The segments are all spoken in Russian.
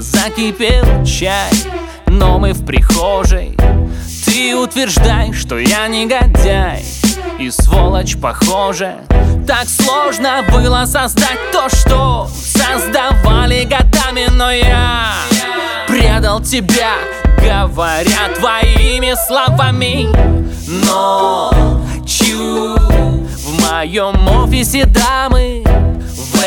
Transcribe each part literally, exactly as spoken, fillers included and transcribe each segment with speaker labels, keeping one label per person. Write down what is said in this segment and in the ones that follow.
Speaker 1: закипел чай, но мы в прихожей. Ты утверждаешь, что я негодяй и сволочь, похоже. Так сложно было создать то, что создавали годами, но я предал тебя, говоря твоими словами. Но чу, в моем офисе дамы в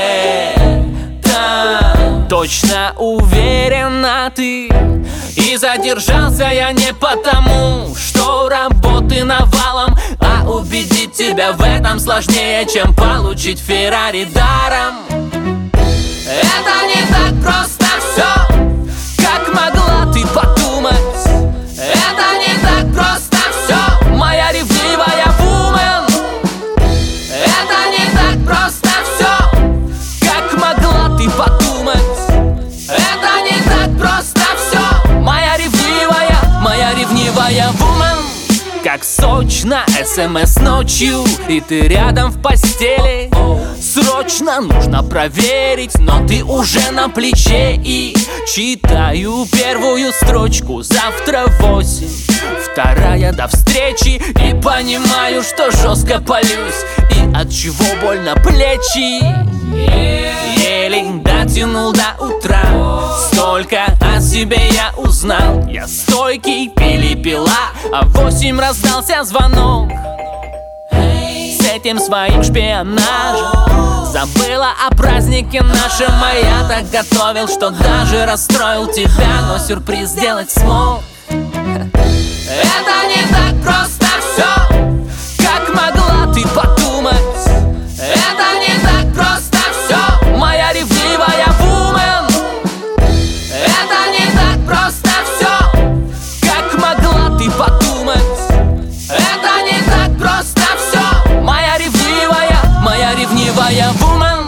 Speaker 1: этом точно уверена ты. И задержался я не потому, что работы навалом, а убедить тебя в этом сложнее, чем получить Феррари даром. Это не так просто все, как могла ты подумать. Это не так просто все, моя ревнивая вумен. Это не так просто все, как могла ты подумать. Это не так просто все, моя ревнивая, моя ревнивая вумен. Как сочно СМС ночью, и ты рядом в постели. Срочно нужно проверить, но ты уже на плече. И читаю первую строчку: завтра в восемь, вторая до встречи. И понимаю, что жестко палюсь, и от чего больно плечи. Еле дотянул до утра, столько о себе я узнал. Я стойкий, пили пила, а в восемь раздался звонок. С этим своим шпионажем забыла о празднике нашем, а я так готовил, что даже расстроил тебя, но сюрприз сделать смог. Это не так просто все, как могла ты подумать. Это не так просто все, моя ревнивая вумен. Это не так просто все, как могла ты подумать. Это не так просто все, моя ревнивая, моя ревнивая вумен.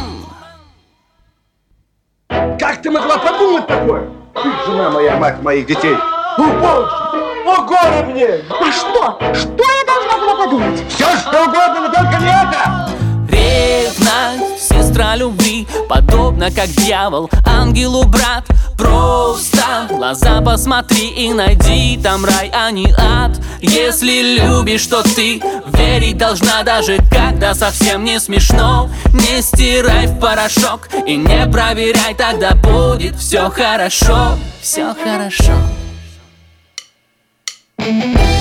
Speaker 2: Как ты могла подумать такое? Ты жена моя, мать моих детей. Уборщик! О, горе мне!
Speaker 3: А что? Что я должна была подумать?
Speaker 2: Все, что угодно, но только не это!
Speaker 1: Ревность, сестра любви, подобно как дьявол ангелу брат. Просто в глаза посмотри и найди там рай, а не ад. Если любишь, то ты верить должна, даже когда совсем не смешно. Не стирай в порошок и не проверяй, тогда будет все хорошо. Все хорошо.